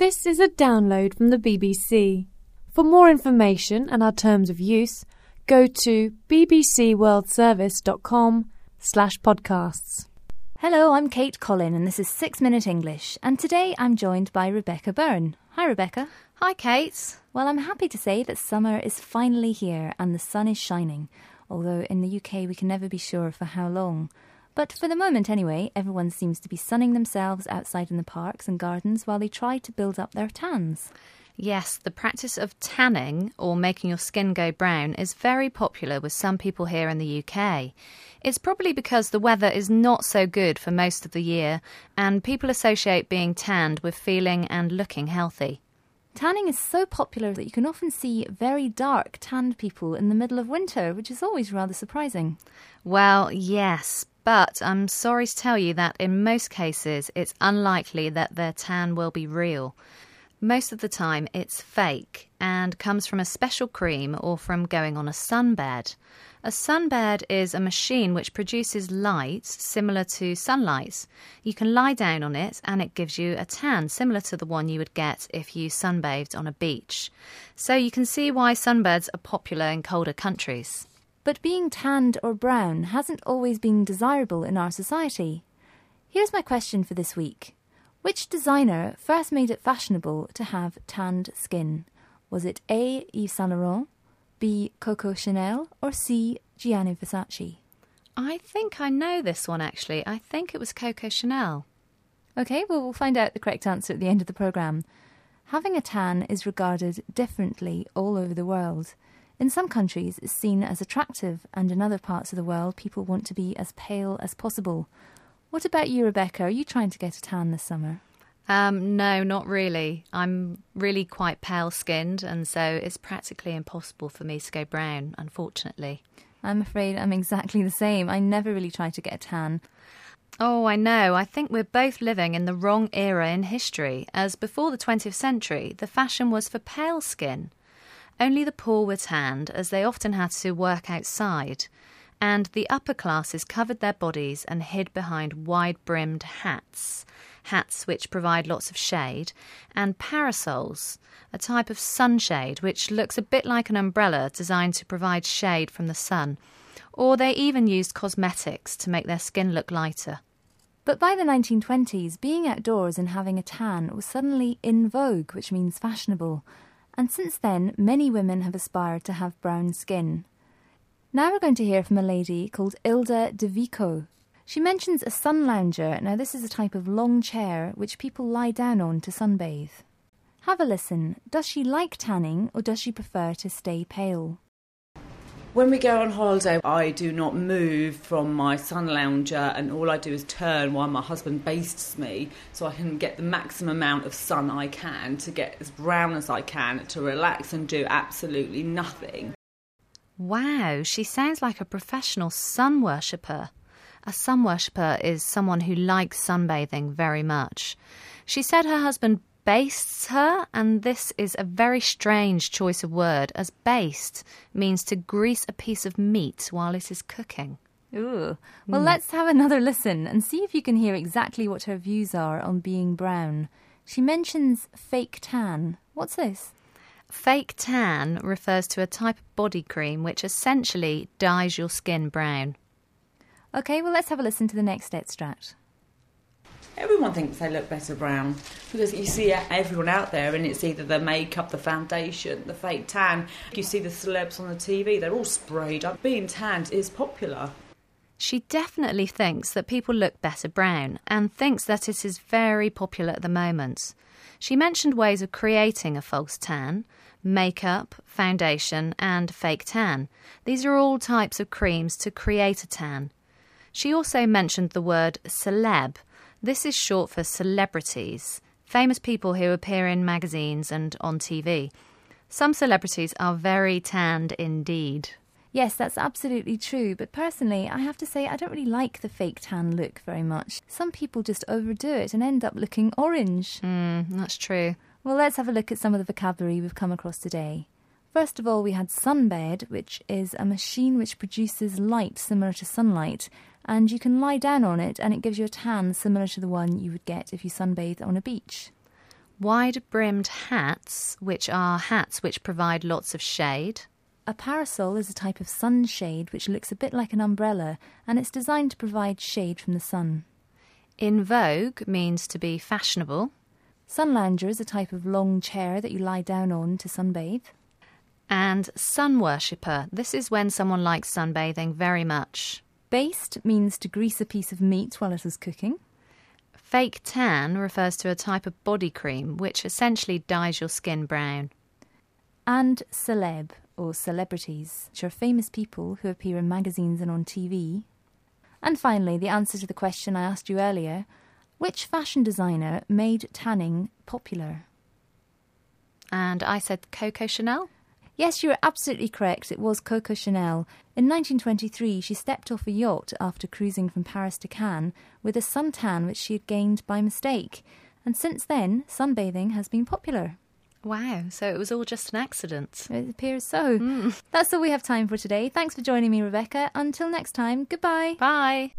This is a download from the BBC. For more information and our terms of use, go to bbcworldservice.com/podcasts. Hello, I'm Kate Collin and this is 6 Minute English, and today I'm joined by Rebecca Byrne. Hi Rebecca. Hi Kate. Well, I'm happy to say that summer is finally here and the sun is shining, although in the UK we can never be sure for how long. But for the moment anyway, everyone seems to be sunning themselves outside in the parks and gardens while they try to build up their tans. Yes, the practice of tanning, or making your skin go brown, is very popular with some people here in the UK. It's probably because the weather is not so good for most of the year, and people associate being tanned with feeling and looking healthy. Tanning is so popular that you can often see very dark tanned people in the middle of winter, which is always rather surprising. Well, yes, but I'm sorry to tell you that in most cases it's unlikely that their tan will be real. Most of the time it's fake and comes from a special cream or from going on a sunbed. A sunbed is a machine which produces light similar to sunlight. You can lie down on it and it gives you a tan similar to the one you would get if you sunbathed on a beach. So you can see why sunbeds are popular in colder countries. But being tanned or brown hasn't always been desirable in our society. Here's my question for this week. Which designer first made it fashionable to have tanned skin? Was it A. Yves Saint Laurent, B. Coco Chanel, or C. Gianni Versace? I think I know this one actually. I think it was Coco Chanel. OK, well, we'll find out the correct answer at the end of the programme. Having a tan is regarded differently all over the world. In some countries, it's seen as attractive, and in other parts of the world, people want to be as pale as possible. What about you, Rebecca? Are you trying to get a tan this summer? No, not really. I'm really quite pale-skinned, and so it's practically impossible for me to go brown, unfortunately. I'm afraid I'm exactly the same. I never really try to get a tan. Oh, I know. I think we're both living in the wrong era in history, as before the 20th century, the fashion was for pale skin. Only the poor were tanned, as they often had to work outside, and the upper classes covered their bodies and hid behind wide-brimmed hats which provide lots of shade, and parasols, a type of sunshade which looks a bit like an umbrella designed to provide shade from the sun, or they even used cosmetics to make their skin look lighter. But by the 1920s, being outdoors and having a tan was suddenly in vogue, which means fashionable. And since then, many women have aspired to have brown skin. Now we're going to hear from a lady called Ilda de Vico. She mentions a sun lounger. Now this is a type of long chair which people lie down on to sunbathe. Have a listen. Does she like tanning or does she prefer to stay pale? When we go on holiday, I do not move from my sun lounger, and all I do is turn while my husband bastes me so I can get the maximum amount of sun I can to get as brown as I can to relax and do absolutely nothing. Wow, she sounds like a professional sun worshipper. A sun worshipper is someone who likes sunbathing very much. She said her husband bastes her, and this is a very strange choice of word, as baste means to grease a piece of meat while it is cooking. Ooh. Well, let's have another listen and see if you can hear exactly what her views are on being brown. She mentions fake tan. What's this? Fake tan refers to a type of body cream which essentially dyes your skin brown. OK, well, let's have a listen to the next extract. Everyone thinks they look better brown because you see everyone out there and it's either the makeup, the foundation, the fake tan. You see the celebs on the TV, they're all sprayed up. Being tanned is popular. She definitely thinks that people look better brown and thinks that it is very popular at the moment. She mentioned ways of creating a false tan: makeup, foundation and fake tan. These are all types of creams to create a tan. She also mentioned the word celeb. This is short for celebrities, famous people who appear in magazines and on TV. Some celebrities are very tanned indeed. Yes, that's absolutely true, but personally, I have to say I don't really like the fake tan look very much. Some people just overdo it and end up looking orange. That's true. Well, let's have a look at some of the vocabulary we've come across today. First of all, we had sunbed, which is a machine which produces light similar to sunlight, and you can lie down on it and it gives you a tan similar to the one you would get if you sunbathed on a beach. Wide-brimmed hats, which are hats which provide lots of shade. A parasol is a type of sunshade which looks a bit like an umbrella, and it's designed to provide shade from the sun. In vogue means to be fashionable. Sun lounger is a type of long chair that you lie down on to sunbathe. And sun worshipper, this is when someone likes sunbathing very much. Baste means to grease a piece of meat while it is cooking. Fake tan refers to a type of body cream which essentially dyes your skin brown. And celeb, or celebrities, which are famous people who appear in magazines and on TV. And finally, the answer to the question I asked you earlier, which fashion designer made tanning popular? And I said Coco Chanel? Yes, you're absolutely correct. It was Coco Chanel. In 1923, she stepped off a yacht after cruising from Paris to Cannes with a suntan which she had gained by mistake. And since then, sunbathing has been popular. Wow, so it was all just an accident. It appears so. That's all we have time for today. Thanks for joining me, Rebecca. Until next time, goodbye. Bye.